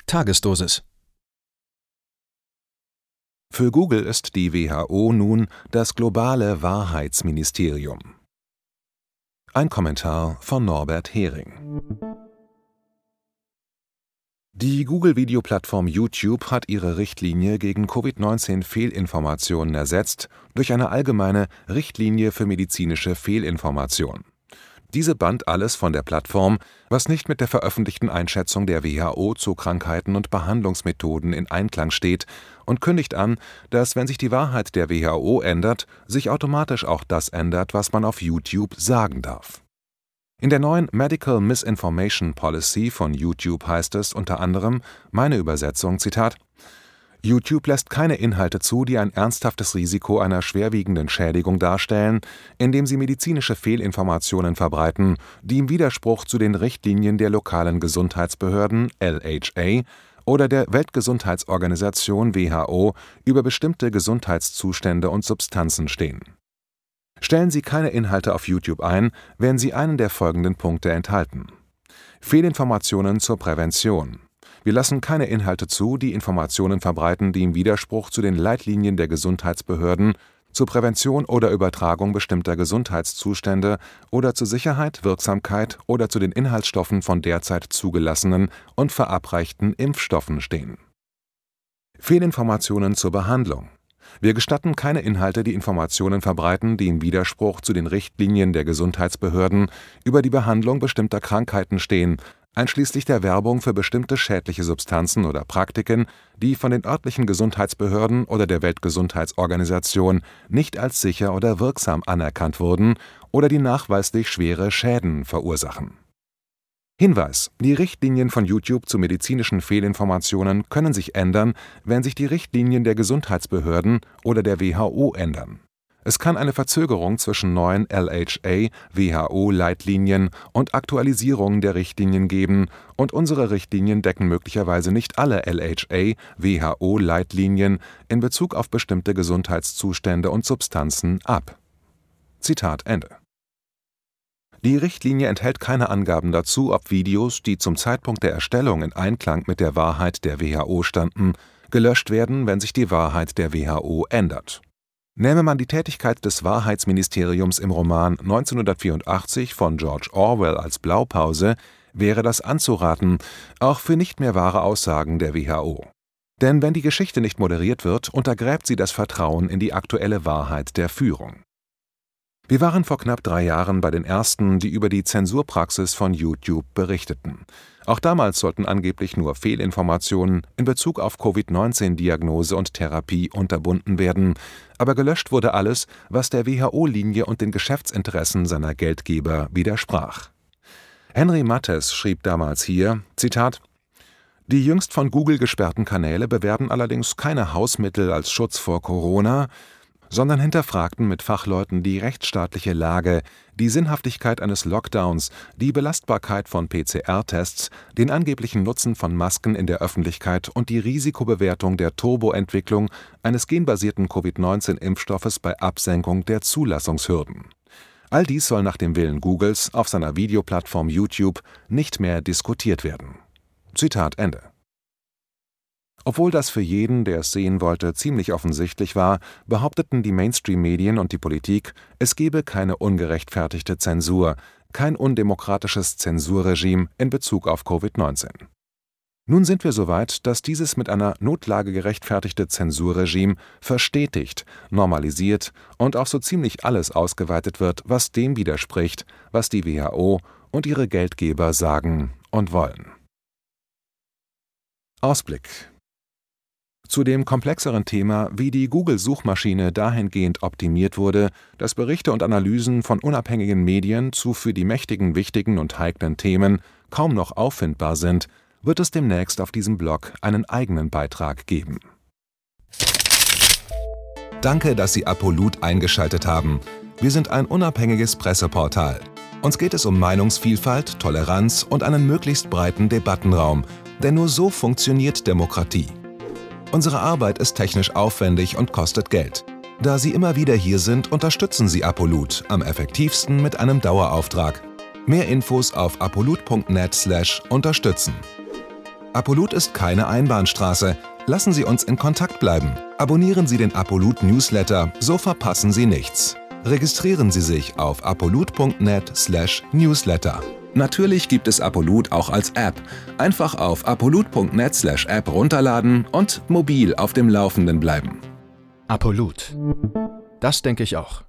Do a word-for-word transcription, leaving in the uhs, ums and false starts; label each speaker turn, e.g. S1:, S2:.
S1: Tagesdosis.
S2: Für Google ist die W H O nun das globale Wahrheitsministerium. Ein Kommentar von Norbert Hering. Die Google-Videoplattform YouTube hat ihre Richtlinie gegen Covid neunzehn Fehlinformationen ersetzt durch eine allgemeine Richtlinie für medizinische Fehlinformation. Diese band alles von der Plattform, was nicht mit der veröffentlichten Einschätzung der W H O zu Krankheiten und Behandlungsmethoden in Einklang steht und kündigt an, dass, wenn sich die Wahrheit der W H O ändert, sich automatisch auch das ändert, was man auf YouTube sagen darf. In der neuen Medical Misinformation Policy von YouTube heißt es unter anderem, meine Übersetzung, Zitat: YouTube lässt keine Inhalte zu, die ein ernsthaftes Risiko einer schwerwiegenden Schädigung darstellen, indem sie medizinische Fehlinformationen verbreiten, die im Widerspruch zu den Richtlinien der lokalen Gesundheitsbehörden L H A oder der Weltgesundheitsorganisation W H O über bestimmte Gesundheitszustände und Substanzen stehen. Stellen Sie keine Inhalte auf YouTube ein, wenn sie einen der folgenden Punkte enthalten: Fehlinformationen zur Prävention. Wir lassen keine Inhalte zu, die Informationen verbreiten, die im Widerspruch zu den Leitlinien der Gesundheitsbehörden zur Prävention oder Übertragung bestimmter Gesundheitszustände oder zur Sicherheit, Wirksamkeit oder zu den Inhaltsstoffen von derzeit zugelassenen und verabreichten Impfstoffen stehen. Fehlinformationen zur Behandlung. Wir gestatten keine Inhalte, die Informationen verbreiten, die im Widerspruch zu den Richtlinien der Gesundheitsbehörden über die Behandlung bestimmter Krankheiten stehen, einschließlich der Werbung für bestimmte schädliche Substanzen oder Praktiken, die von den örtlichen Gesundheitsbehörden oder der Weltgesundheitsorganisation nicht als sicher oder wirksam anerkannt wurden oder die nachweislich schwere Schäden verursachen. Hinweis: Die Richtlinien von YouTube zu medizinischen Fehlinformationen können sich ändern, wenn sich die Richtlinien der Gesundheitsbehörden oder der W H O ändern. Es kann eine Verzögerung zwischen neuen L H A-W H O-Leitlinien und Aktualisierungen der Richtlinien geben, und unsere Richtlinien decken möglicherweise nicht alle L H A-W H O-Leitlinien in Bezug auf bestimmte Gesundheitszustände und Substanzen ab. Zitat Ende. Die Richtlinie enthält keine Angaben dazu, ob Videos, die zum Zeitpunkt der Erstellung in Einklang mit der Wahrheit der W H O standen, gelöscht werden, wenn sich die Wahrheit der W H O ändert. Nähme man die Tätigkeit des Wahrheitsministeriums im Roman neunzehnhundertvierundachtzig von George Orwell als Blaupause, wäre das anzuraten, auch für nicht mehr wahre Aussagen der W H O. Denn wenn die Geschichte nicht moderiert wird, untergräbt sie das Vertrauen in die aktuelle Wahrheit der Führung. Wir waren vor knapp drei Jahren bei den ersten, die über die Zensurpraxis von YouTube berichteten. Auch damals sollten angeblich nur Fehlinformationen in Bezug auf Covid neunzehn Diagnose und Therapie unterbunden werden, aber gelöscht wurde alles, was der W H O-Linie und den Geschäftsinteressen seiner Geldgeber widersprach. Henry Mattes schrieb damals hier, Zitat: Die jüngst von Google gesperrten Kanäle bewerben allerdings keine Hausmittel als Schutz vor Corona, sondern hinterfragten mit Fachleuten die rechtsstaatliche Lage, die Sinnhaftigkeit eines Lockdowns, die Belastbarkeit von P C R-Tests, den angeblichen Nutzen von Masken in der Öffentlichkeit und die Risikobewertung der Turboentwicklung eines genbasierten Covid neunzehn Impfstoffes bei Absenkung der Zulassungshürden. All dies soll nach dem Willen Googles auf seiner Videoplattform YouTube nicht mehr diskutiert werden. Zitat Ende. Obwohl das für jeden, der es sehen wollte, ziemlich offensichtlich war, behaupteten die Mainstream-Medien und die Politik, es gebe keine ungerechtfertigte Zensur, kein undemokratisches Zensurregime in Bezug auf Covid neunzehn. Nun sind wir so weit, dass dieses mit einer Notlage gerechtfertigte Zensurregime verstetigt, normalisiert und auf so ziemlich alles ausgeweitet wird, was dem widerspricht, was die W H O und ihre Geldgeber sagen und wollen. Ausblick. Zu dem komplexeren Thema, wie die Google-Suchmaschine dahingehend optimiert wurde, dass Berichte und Analysen von unabhängigen Medien zu für die Mächtigen wichtigen und heiklen Themen kaum noch auffindbar sind, wird es demnächst auf diesem Blog einen eigenen Beitrag geben.
S3: Danke, dass Sie Apollut eingeschaltet haben. Wir sind ein unabhängiges Presseportal. Uns geht es um Meinungsvielfalt, Toleranz und einen möglichst breiten Debattenraum, denn nur so funktioniert Demokratie. Unsere Arbeit ist technisch aufwendig und kostet Geld. Da Sie immer wieder hier sind, unterstützen Sie Apollut am effektivsten mit einem Dauerauftrag. Mehr Infos auf apollut punkt net slash unterstützen. Apolut ist keine Einbahnstraße. Lassen Sie uns in Kontakt bleiben. Abonnieren Sie den Apolut Newsletter, so verpassen Sie nichts. Registrieren Sie sich auf apolut punkt net slash newsletter. Natürlich gibt es Apolut auch als App. Einfach auf apolut punkt net slash app runterladen und mobil auf dem Laufenden bleiben.
S1: Apolut. Das denke ich auch.